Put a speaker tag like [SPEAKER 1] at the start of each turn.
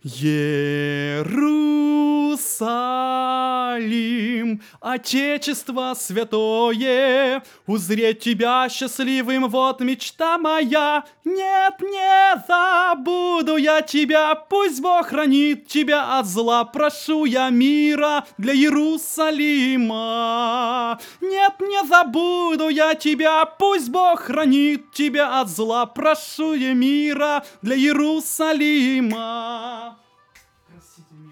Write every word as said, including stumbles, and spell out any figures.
[SPEAKER 1] Иерусалим, Отечество святое, узреть тебя счастливым, вот мечта моя. Нет, не забуду я тебя, пусть Бог хранит тебя от зла, прошу я мира для Иерусалима. Нет, не забуду я тебя, пусть Бог хранит тебя от зла, прошу я мира для Иерусалима.